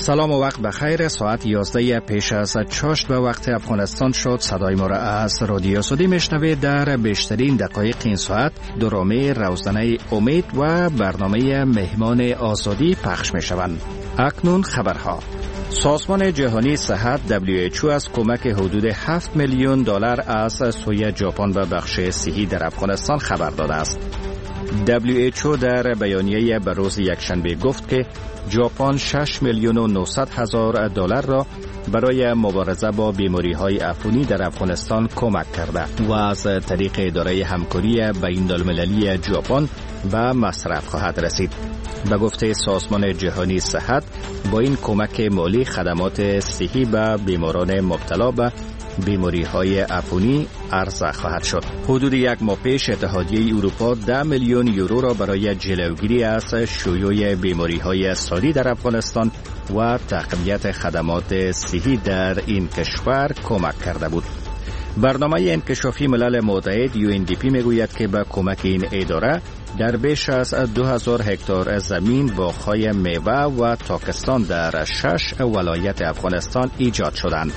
سلام و وقت بخیر. ساعت 11 پیش از چاشت به وقت افغانستان شد. صدای ما را از رادیو سعودی میشنوید. در بیشترین دقایق این ساعت درامه روزنه امید و برنامه مهمان آزادی پخش می شوند. اکنون خبرها. سازمان جهانی صحت WHO از کمک حدود 7 میلیون دلار از سوی ژاپن به بخش صحی در افغانستان خبر داده است. WHO در بیانیه به روز یکشنبه گفت که ژاپن 6 میلیون و 900 هزار دلار را برای مبارزه با بیماری‌های عفونی در افغانستان کمک کرده و از طریق اداره همکاری بین‌المللی ژاپن به مصرف خواهد رسید. به گفته سازمان جهانی صحت، با این کمک مالی خدمات صحی به بیماران مبتلا به بیماری‌های عفونی عرضه خواهد شد. حدود یک ماه پیش اتحادیه اروپا 10 میلیون یورو را برای جلوگیری از شیوع بیماری‌های ساری در افغانستان و تقویت خدمات صحی در این کشور کمک کرده بود. برنامه انکشافی ملل متحد UNDP میگوید که با کمک این اداره در بیش از 2000 هکتار زمین باغ‌های میوه و تاکستان در 6 ولایت افغانستان ایجاد شدند.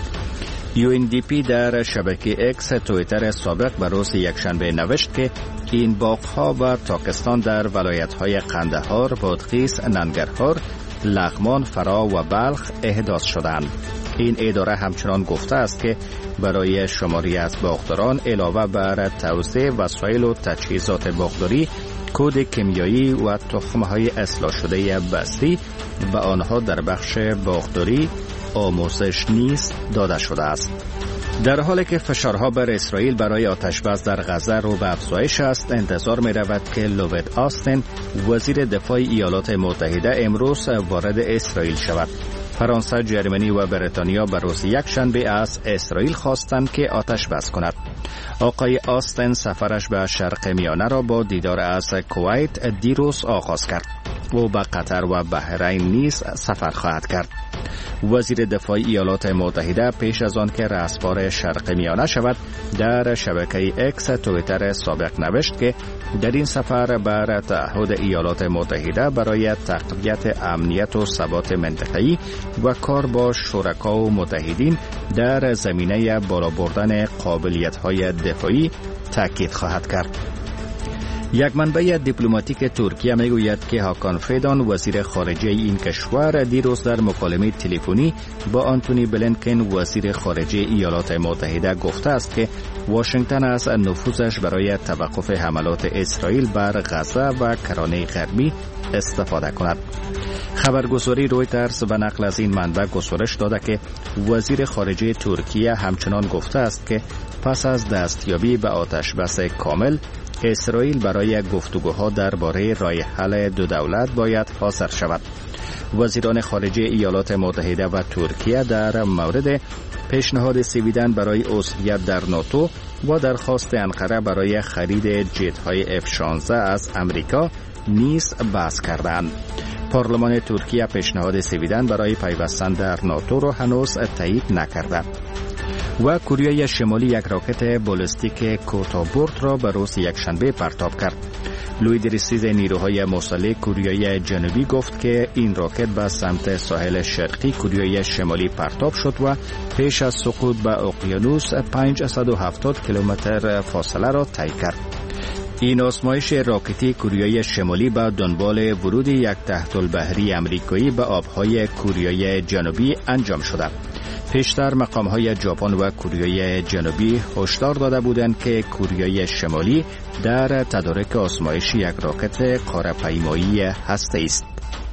UNDP در شبکه اکس توییتر سابق به روز یکشنبه نوشت که این باغ‌ها و تاکستان در ولایت‌های قندهار، بادغیس، ننگرهار، لغمان، فرا و بلخ احداث شدند. این اداره همچنان گفته است که برای شماری از باغداران علاوه بر توزیع وسایل و تجهیزات باغداری، کد کیمیایی و تخم‌های اصلاح شده بستری به آنها در بخش باغداری آموزش نیز داده شده است. در حالی که فشارها بر اسرائیل برای آتش‌بس در غزه رو به افزایش است، انتظار می رود که لوید آستین وزیر دفاع ایالات متحده امروز وارد اسرائیل شود. فرانسه، جرمنی و بریتانیا به روز یکشنبه از اسرائیل خواستند که آتش‌بس کند. آقای آستین سفرش به شرق میانه را با دیدار از کویت دیروز آغاز کرد. او به قطر و بحرین نیز سفر خواهد کرد. وزیر دفاع ایالات متحده پیش از آن که رهسپار شرق میانه شود در شبکه اکس توییتر سابق نوشت که در این سفر بر تعهد ایالات متحده برای تقویت امنیت و ثبات منطقه‌ای و کار با شرکا و متحدین در زمینه بالا بردن قابلیت‌های دفاعی تاکید خواهد کرد. یک منبع دیپلماتیک ترکیه میگوید که هاکان فیدان وزیر خارجه این کشور دیروز در مکالمه تلفنی با آنتونی بلینکن وزیر خارجه ایالات متحده گفته است که واشنگتن از نفوذش برای توقف حملات اسرائیل بر غزه و کرانه غربی استفاده کند. خبرگزاری رویترز به نقل از این منبع گزارش داده که وزیر خارجه ترکیه همچنان گفته است که پس از دستیابی به آتش‌بس کامل، اسرائیل برای گفتگوها درباره راه حل دو دولت باید حاضر شود. وزیران خارجه ایالات متحده و ترکیه در مورد پیشنهاد سویدن برای عضویت در ناتو و درخواست انقره برای خرید جت‌های F-16 از امریکا نیز بحث کردند. پارلمان ترکیه پیشنهاد سویدن برای پیوستن در ناتو را هنوز تایید نکرده. و کره شمالی یک راکت بالستیک کوتاه‌برد را به روز یکشنبه پرتاب کرد. لوید رسیز نیروهای مسلح کره جنوبی گفت که این راکت به سمت ساحل شرقی کره شمالی پرتاب شد و پیش از سقوط به اقیانوس 570 کیلومتر فاصله را طی کرد. این آزمایش راکتی کره شمالی به دنبال ورود یک تحت‌البحری آمریکایی به آبهای کره جنوبی انجام شده. پیشتر مقام‌های ژاپن و کره جنوبی هشدار داده بودند که کره شمالی در تدارک آزمایش یک راکت قاره‌پیمایی هسته‌ای است.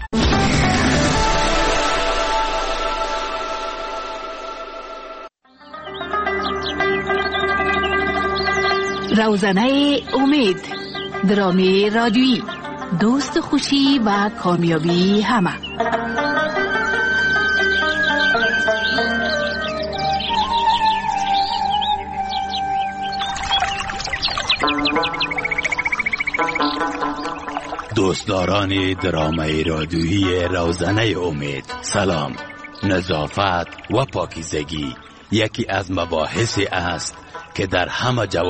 روزنه امید، درامه رادیویی، دوست خوشی و کامیابی همه. دوستداران درامه رادیویی روزنه امید، سلام. نظافت و پاکیزگی یکی از مباحثی است که در همه